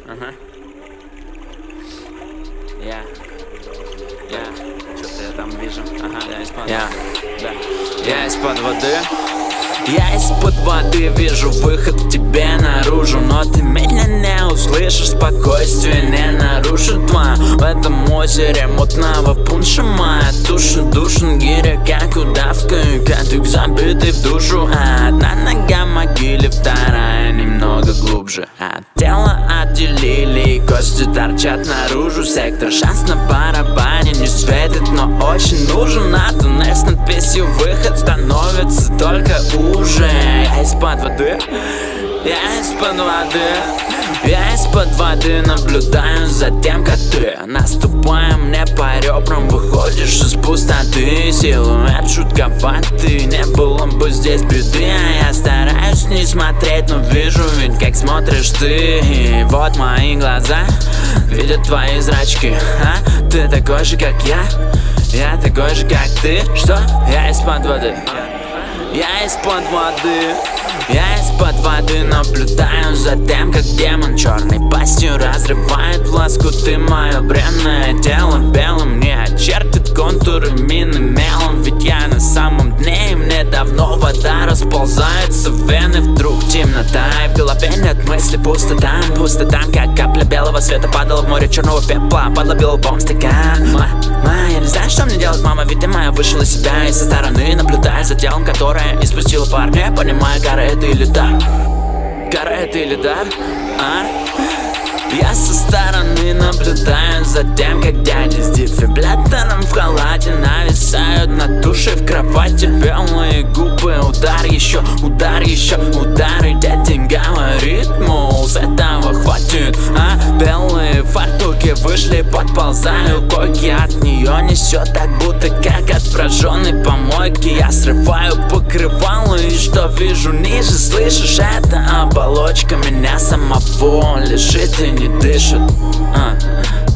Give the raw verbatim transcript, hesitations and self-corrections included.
Ага. Я. Я. Что-то я там вижу. Ага, я из-под я. Да. Я из-под воды. Я из-под воды вижу выход к тебе наружу, но ты меня не услышишь, спокойствие не нарушит два. В этом озере мутного пунша моя душа душен гиря, как удавка, и кадык забитый в душу. А одна нога в могиле, вторая немного глубже. От тела отделили, и кости торчат наружу. Сектор шанс на барабане не светит, но очень нужен. А туннель с надписью выход становится только уже. Я из-под воды, я из-под воды, я из-под воды наблюдаю за тем, как ты, наступая мне по ребрам, выходишь из пустоты. Силуэт жутковатый, не было бы здесь беды. А я стараюсь не смотреть, но вижу ведь, как смотришь ты. И вот мои глаза видят твои зрачки. А ты такой же, как я, я такой же, как ты. Что? Я из-под воды. Я из-под воды, я из-под воды наблюдаю за тем, как демон черной пастью разрывает в лоскуты мое бренное тело. Белым не очертит контуры мины мелом, ведь я на самом дне, и мне давно вода расползается в вены. Вдруг темнота, и в голове нет мысли, пустота. Пустота, как капля белого света падала в море черного пепла, падла белым стакан. Ма, ма, я не знаю, что мне делать, мама, видимо, я вышел из себя. И со стороны наблюдаю за телом, которое испустила парня, понимаю, гора это или дар. Гора это или дар, а? Я со стороны наблюдаю за тем, как дяди с дефибриллятором в халате нависают над душей в кровати. Белые губы, удар еще, удар еще, удар. И дядя говорит, мол, с этого хватит, а? Белые фартуки вышли, подползаю койки. От нее несет так, будто как от прожженной помойки. Я срываю покрывало, и что вижу ниже, слышишь, это оболочка меня самого лежит и не дышит. а.